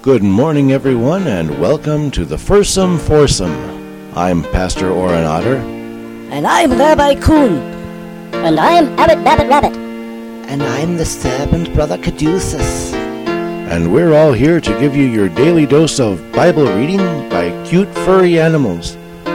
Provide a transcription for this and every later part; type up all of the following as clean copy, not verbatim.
Good morning, everyone, and welcome to the Fursome Foursome. I'm Pastor Oren Otter. And I'm Rabbi Kuhn. And I'm Abbot Babbitt Rabbit. And I'm the servant Brother Caduceus. And we're all here to give you your daily dose of Bible reading by cute furry animals.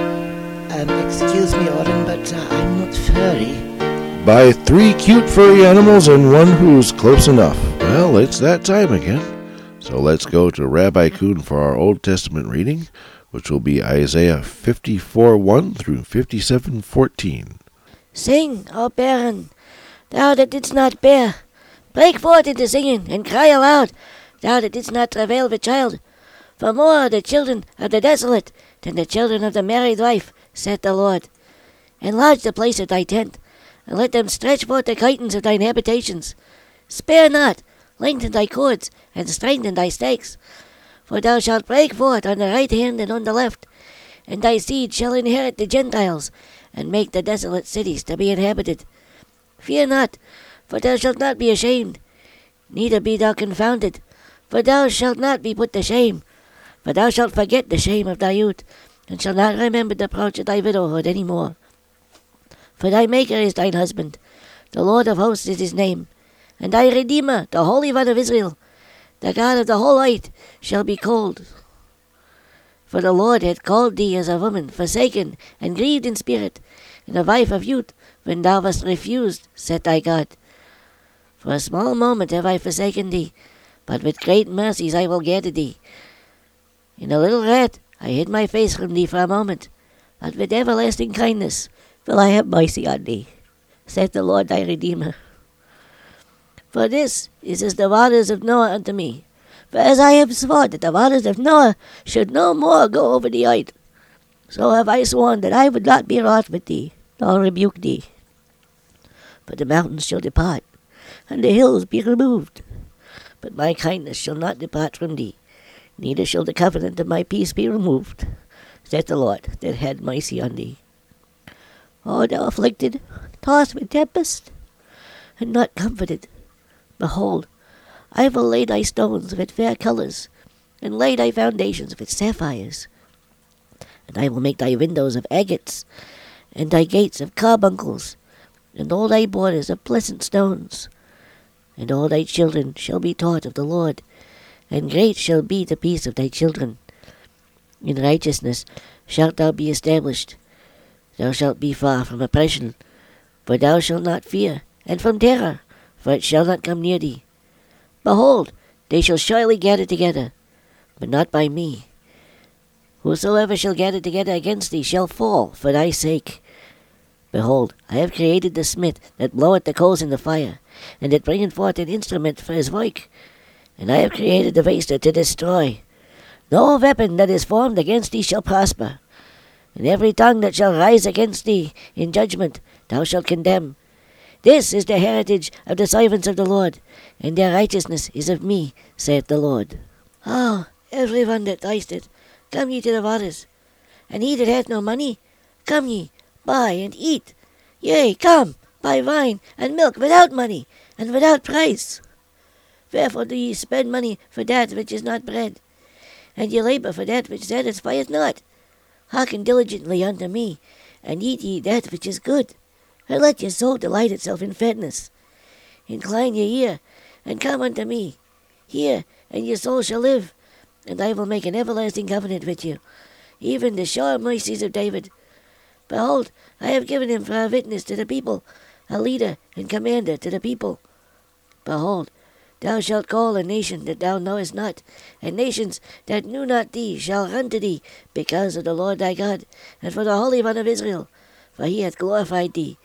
Excuse me, Oren, but I'm not furry. By 3 cute furry animals and one who's close enough. Well, it's that time again. So let's go to Rabbi Kuhn for our Old Testament reading, which will be Isaiah 54:1 through 57:14. Sing, O barren, thou that didst not bear. Break forth into singing, and cry aloud, thou that didst not travail with child. For more are the children of the desolate than the children of the married wife, saith the Lord. Enlarge the place of thy tent, and let them stretch forth the curtains of thine habitations. Spare not, lengthen thy cords, and strengthen thy stakes. For thou shalt break forth on the right hand and on the left, and thy seed shall inherit the Gentiles, and make the desolate cities to be inhabited. Fear not, for thou shalt not be ashamed, neither be thou confounded, for thou shalt not be put to shame. For thou shalt forget the shame of thy youth, and shalt not remember the reproach of thy widowhood any more. For thy Maker is thine husband, the Lord of hosts is his name, and thy Redeemer, the Holy One of Israel, the God of the whole earth, shall be called. For the Lord hath called thee as a woman, forsaken and grieved in spirit, and a wife of youth, when thou wast refused, said thy God. For a small moment have I forsaken thee, but with great mercies I will gather thee. In a little wrath I hid my face from thee for a moment, but with everlasting kindness will I have mercy on thee, saith the Lord thy Redeemer. For this is as the waters of Noah unto me. For as I have sworn that the waters of Noah should no more go over the earth, so have I sworn that I would not be wroth with thee, nor rebuke thee. For the mountains shall depart, and the hills be removed, but my kindness shall not depart from thee, neither shall the covenant of my peace be removed, saith the Lord that had mercy on thee. O thou afflicted, tossed with tempest, and not comforted, behold, I will lay thy stones with fair colours, and lay thy foundations with sapphires. And I will make thy windows of agates, and thy gates of carbuncles, and all thy borders of pleasant stones. And all thy children shall be taught of the Lord, and great shall be the peace of thy children. In righteousness shalt thou be established. Thou shalt be far from oppression, for thou shalt not fear, and from terror, for it shall not come near thee. Behold, they shall surely gather together, but not by me. Whosoever shall gather together against thee shall fall for thy sake. Behold, I have created the smith that bloweth the coals in the fire, and that bringeth forth an instrument for his work. And I have created the waster to destroy. No weapon that is formed against thee shall prosper, and every tongue that shall rise against thee in judgment thou shalt condemn. This is the heritage of the servants of the Lord, and their righteousness is of me, saith the Lord. Oh, every one that thirsteth, come ye to the waters. And he that hath no money, come ye, buy and eat. Yea, come, buy wine and milk without money, and without price. Wherefore do ye spend money for that which is not bread, and ye labour for that which satisfieth not? Hearken diligently unto me, and eat ye that which is good, and let your soul delight itself in fatness. Incline your ear, and come unto me. Hear, and your soul shall live, and I will make an everlasting covenant with you, even the sure mercies of David. Behold, I have given him for a witness to the people, a leader and commander to the people. Behold, thou shalt call a nation that thou knowest not, and nations that knew not thee shall run to thee, because of the Lord thy God, and for the Holy One of Israel, for he hath glorified thee.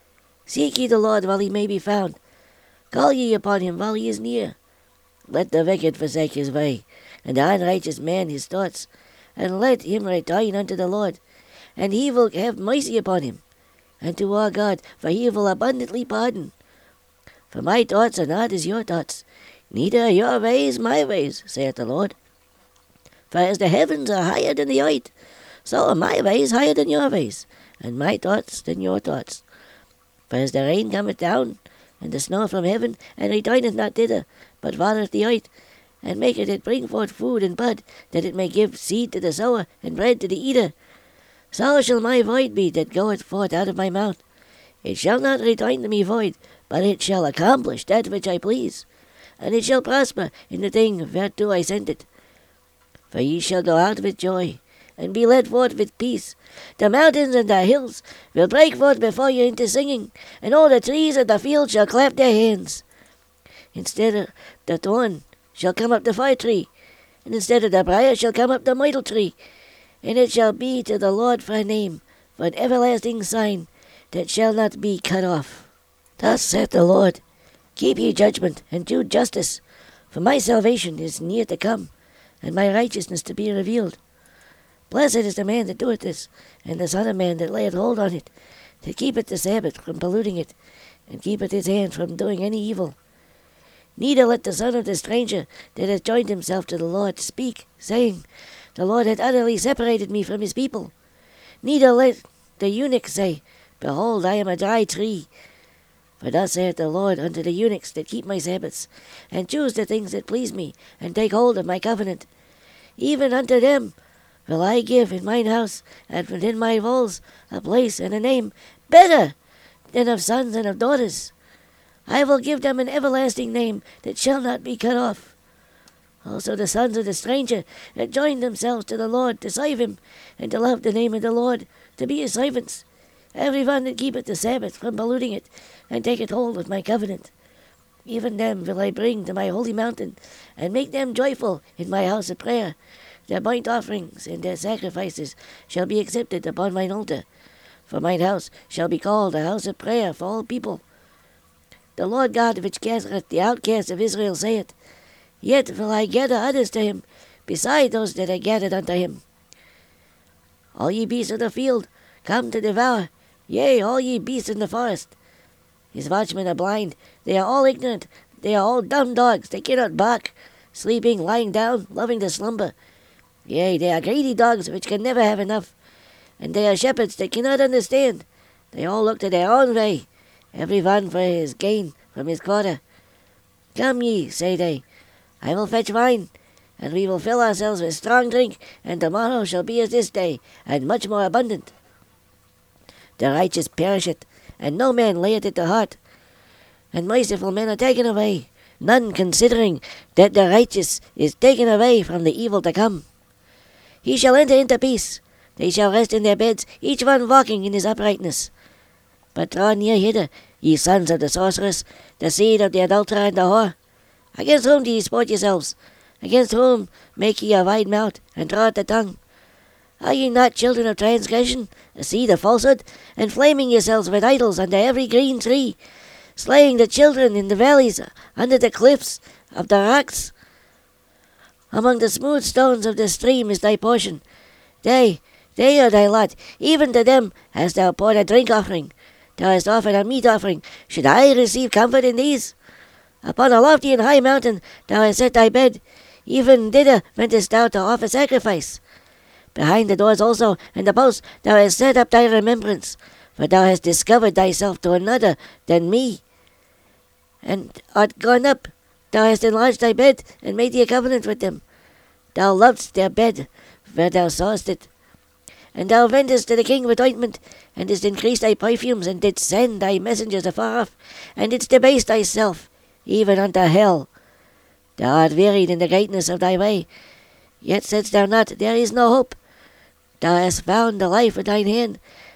Seek ye the Lord while he may be found. Call ye upon him while he is near. Let the wicked forsake his way, and the unrighteous man his thoughts, and let him return unto the Lord, and he will have mercy upon him, and to our God, for he will abundantly pardon. For my thoughts are not as your thoughts, neither are your ways my ways, saith the Lord. For as the heavens are higher than the earth, so are my ways higher than your ways, and my thoughts than your thoughts. For as the rain cometh down, and the snow from heaven, and returneth not thither, but watereth the earth, and maketh it bring forth food and bud, that it may give seed to the sower and bread to the eater. So shall my void be that goeth forth out of my mouth. It shall not return to me void, but it shall accomplish that which I please, and it shall prosper in the thing whereto I sent it. For ye shall go out with joy, and be led forth with peace. The mountains and the hills will break forth before you into singing, and all the trees of the field shall clap their hands. Instead of the thorn shall come up the fir tree, and instead of the briar shall come up the myrtle tree. And it shall be to the Lord for a name, for an everlasting sign, that shall not be cut off. Thus saith the Lord, keep ye judgment, and do justice, for my salvation is near to come, and my righteousness to be revealed. Blessed is the man that doeth this, and the son of man that layeth hold on it, that keepeth the Sabbath from polluting it, and keepeth his hand from doing any evil. Neither let the son of the stranger that hath joined himself to the Lord speak, saying, the Lord hath utterly separated me from his people. Neither let the eunuch say, behold, I am a dry tree. For thus saith the Lord unto the eunuchs that keep my Sabbaths, and choose the things that please me, and take hold of my covenant. Even unto them will I give in mine house, and within my walls, a place and a name better than of sons and of daughters. I will give them an everlasting name that shall not be cut off. Also the sons of the stranger that joined themselves to the Lord to serve him, and to love the name of the Lord, to be his servants. Every one that keepeth the Sabbath from polluting it, and taketh hold of my covenant. Even them will I bring to my holy mountain, and make them joyful in my house of prayer. Their burnt offerings and their sacrifices shall be accepted upon mine altar. For mine house shall be called a house of prayer for all people. The Lord God which gathereth the outcasts of Israel saith, yet will I gather others to him, beside those that are gathered unto him. All ye beasts of the field, come to devour, yea, all ye beasts in the forest. His watchmen are blind, they are all ignorant, they are all dumb dogs, they cannot bark, sleeping, lying down, loving to slumber. Yea, they are greedy dogs which can never have enough, and they are shepherds that cannot understand. They all look to their own way, every one for his gain from his quarter. Come ye, say they, I will fetch wine, and we will fill ourselves with strong drink, and tomorrow shall be as this day, and much more abundant. The righteous perisheth, and no man layeth it to heart, and merciful men are taken away, none considering that the righteous is taken away from the evil to come. He shall enter into peace, they shall rest in their beds, each one walking in his uprightness. But draw near hither, ye sons of the sorceress, the seed of the adulterer and the whore. Against whom do ye sport yourselves? Against whom make ye a wide mouth, and draw out the tongue? Are ye not children of transgression, a seed of falsehood, and flaming yourselves with idols under every green tree, slaying the children in the valleys, under the cliffs of the rocks? Among the smooth stones of the stream is thy portion. They are thy lot, even to them hast thou poured a drink offering. Thou hast offered a meat offering. Should I receive comfort in these? Upon a lofty and high mountain thou hast set thy bed, even thither wentest thou to offer sacrifice. Behind the doors also and the posts thou hast set up thy remembrance, for thou hast discovered thyself to another than me, and art gone up. Thou hast enlarged thy bed, and made thee a covenant with them. Thou lovedst their bed, where thou sawest it. And thou wentest to the king with ointment, and didst increase thy perfumes, and didst send thy messengers afar off, and didst debase thyself, even unto hell. Thou art wearied in the greatness of thy way, yet saidst thou not, there is no hope. Thou hast found the life with thine hand,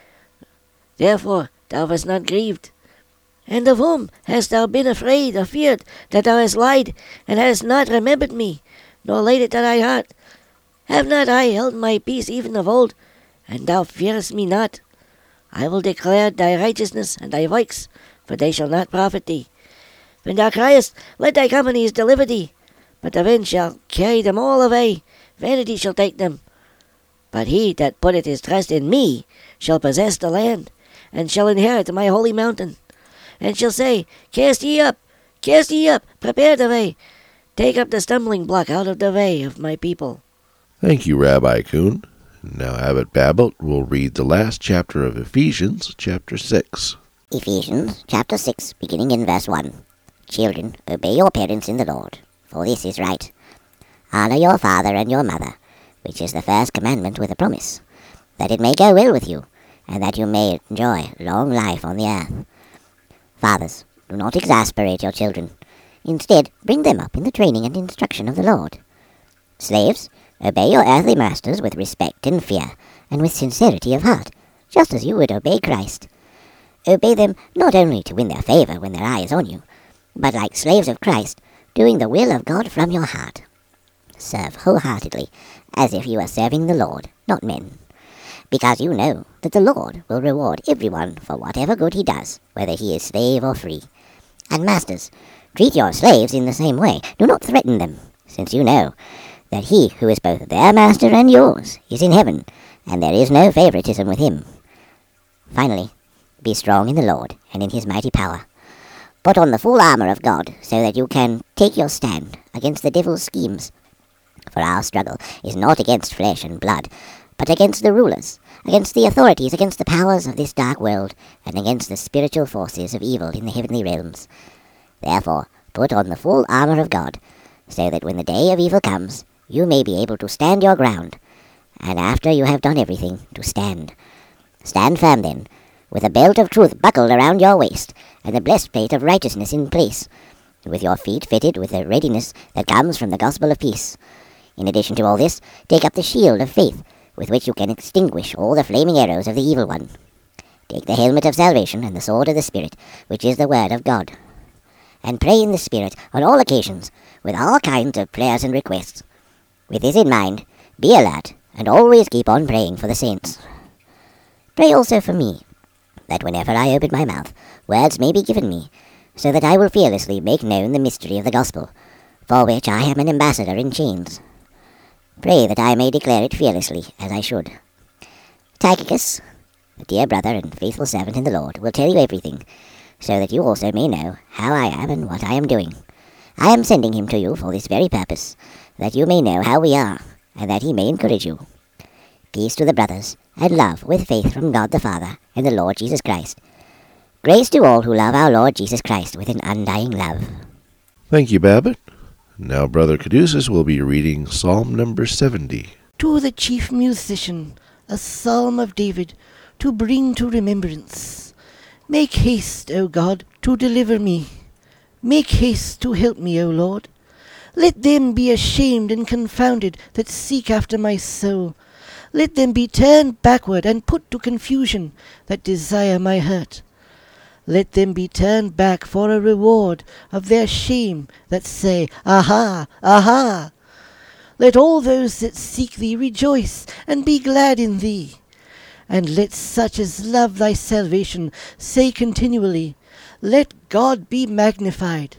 therefore thou wast not grieved. And of whom hast thou been afraid or feared, that thou hast lied, and hast not remembered me, nor laid it to thy heart? Have not I held my peace even of old, and thou fearest me not? I will declare thy righteousness and thy works, for they shall not profit thee. When thou criest, let thy companies deliver thee, but the wind shall carry them all away, vanity shall take them. But he that putteth his trust in me shall possess the land, and shall inherit my holy mountain, and shall say, cast ye up, prepare the way, take up the stumbling block out of the way of my people. Thank you, Rabbi Kuhn. Now Abbot Babbitt will read the last chapter of Ephesians, chapter 6. Ephesians chapter 6, beginning in verse 1. Children, obey your parents in the Lord, for this is right. Honor your father and your mother, which is the first commandment with a promise, that it may go well with you, and that you may enjoy long life on the earth. Fathers, do not exasperate your children. Instead, bring them up in the training and instruction of the Lord. Slaves, obey your earthly masters with respect and fear, and with sincerity of heart, just as you would obey Christ. Obey them not only to win their favor when their eye is on you, but like slaves of Christ, doing the will of God from your heart. Serve wholeheartedly, as if you are serving the Lord, not men, because you know that the Lord will reward everyone for whatever good he does, whether he is slave or free. And masters, treat your slaves in the same way. Do not threaten them, since you know that he who is both their master and yours is in heaven, and there is no favoritism with him. Finally, be strong in the Lord and in his mighty power. Put on the full armor of God, so that you can take your stand against the devil's schemes. For our struggle is not against flesh and blood, but against the rulers, against the authorities, against the powers of this dark world, and against the spiritual forces of evil in the heavenly realms. Therefore, put on the full armor of God, so that when the day of evil comes, you may be able to stand your ground, and after you have done everything, to stand. Stand firm then, with a belt of truth buckled around your waist, and the breastplate of righteousness in place, with your feet fitted with the readiness that comes from the gospel of peace. In addition to all this, take up the shield of faith, with which you can extinguish all the flaming arrows of the evil one. Take the helmet of salvation and the sword of the Spirit, which is the word of God. And pray in the Spirit on all occasions, with all kinds of prayers and requests. With this in mind, be alert, and always keep on praying for the saints. Pray also for me, that whenever I open my mouth, words may be given me, so that I will fearlessly make known the mystery of the gospel, for which I am an ambassador in chains. Pray that I may declare it fearlessly, as I should. Tychicus, a dear brother and faithful servant in the Lord, will tell you everything, so that you also may know how I am and what I am doing. I am sending him to you for this very purpose, that you may know how we are, and that he may encourage you. Peace to the brothers, and love with faith from God the Father and the Lord Jesus Christ. Grace to all who love our Lord Jesus Christ with an undying love. Thank you, Babbitt. Now Brother Caduceus will be reading Psalm number 70. To the chief musician, a psalm of David, to bring to remembrance. Make haste, O God, to deliver me. Make haste to help me, O Lord. Let them be ashamed and confounded that seek after my soul. Let them be turned backward and put to confusion that desire my hurt. Let them be turned back for a reward of their shame that say, Aha, aha! Let all those that seek thee rejoice and be glad in thee. And let such as love thy salvation say continually, Let God be magnified.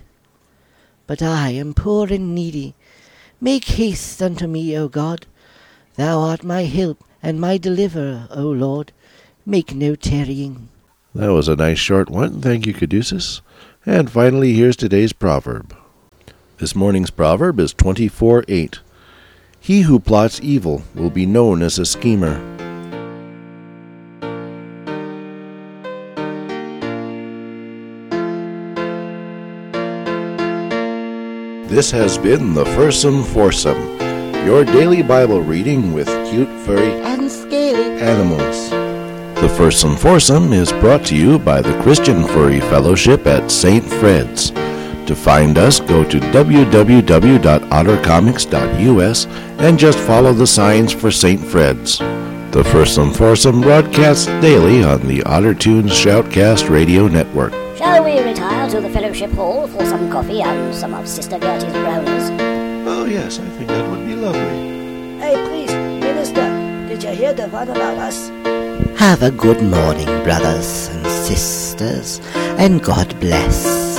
But I am poor and needy. Make haste unto me, O God. Thou art my help and my deliverer, O Lord. Make no tarrying. That was a nice short one. Thank you, Caduceus. And finally, here's today's proverb. This morning's proverb is 24:8. He who plots evil will be known as a schemer. This has been the Fursome Foursome, your daily Bible reading with cute, furry, And scaly animals. The Fursome Foursome is brought to you by the Christian Furry Fellowship at St. Fred's. To find us, go to www.ottercomics.us and just follow the signs for St. Fred's. The Fursome Foursome broadcasts daily on the Otter Tunes Shoutcast Radio Network. Shall we retire to the fellowship hall for some coffee and some of Sister Gertie's brownies? Oh yes, I think that would be lovely. Hey, please, Minister, did you hear the one about us? Have a good morning, brothers and sisters, and God bless.